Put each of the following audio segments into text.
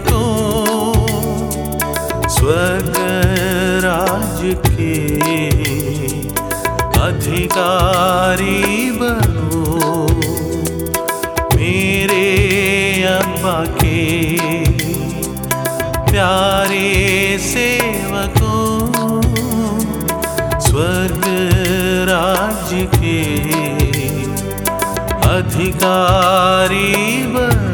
सेवकों स्वर्ग राज्य के अधिकारी बनो। मेरे अब्बा के प्यारे सेवकों स्वर्ग राज्य के अधिकारी बनो।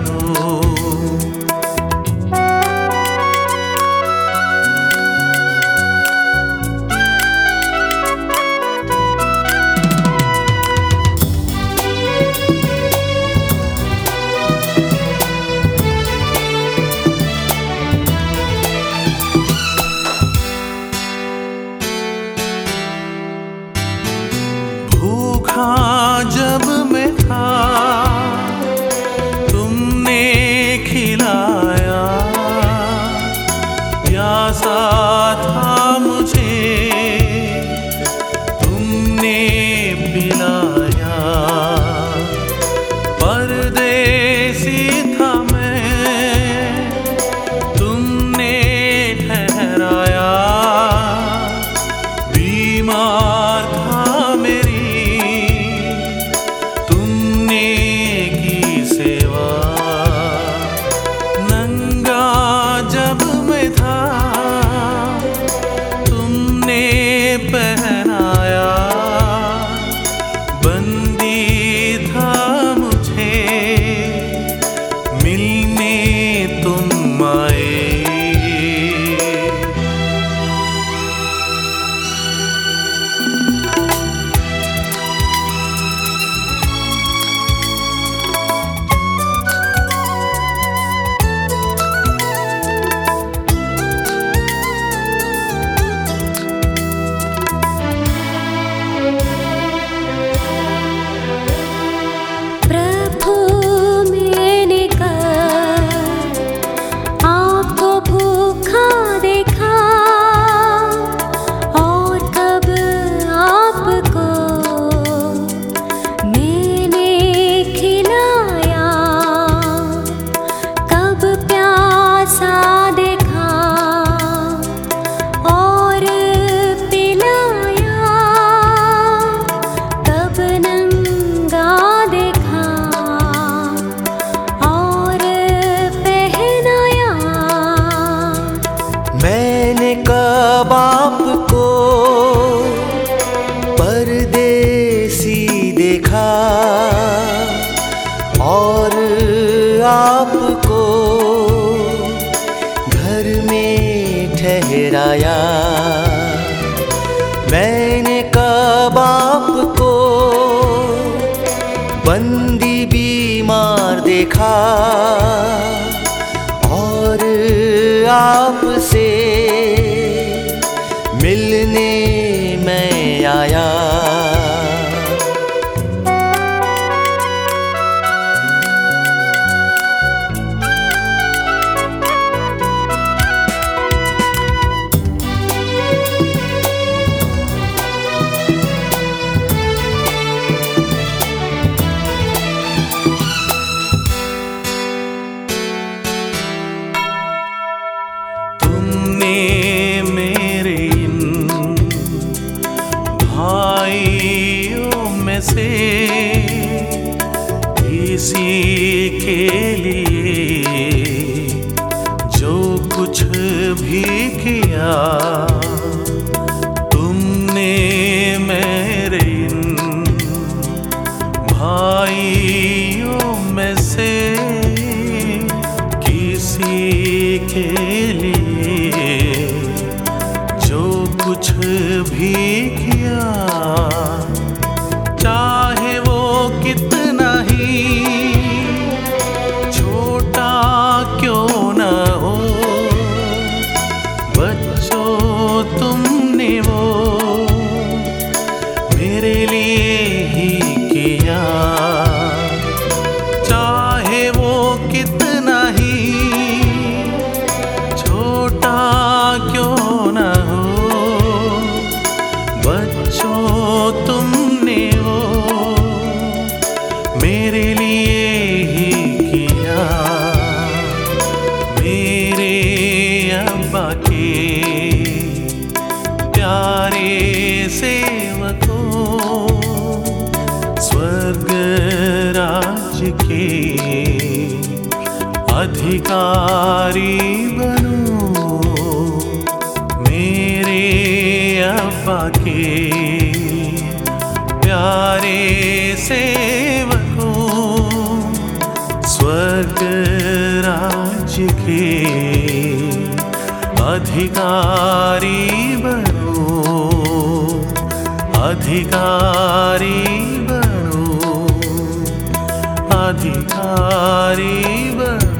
भूखा जब मैं था तुमने खिलाया, प्यासा था मुझे तुमने पिलाया। परदेसी था मैं तुमने ठहराया, बीमार था पहनाया। बंदी था मुझे मिलने तुम आए। मैंने कब आपको परदेसी देखा और आपको घर में ठहराया। मैंने कब आपको बंदी बीमार देखा और आपसे मिलने मैं आया। मेरे इन भाइयों में से किसी के लिए जो कुछ भी किया, तुमने मेरे इन भाइयों में से किसी के लिए जो कुछ भी किया, चाहे वो कितना ही छोटा क्यों न हो। बच्चों तुमने वो मेरे लिए ही किया, चाहे वो कितना ही छोटा क्यों न हो। बच्चों तुमने वो अब्बा के प्यारे सेवकों, स्वर्ग राज्य के अधिकारी बनो। मेरे अब्बा के प्यारे सेवकों, स्वर्ग राज्य के अधिकारी बनो, अधिकारी बनो, अधिकारी बनो।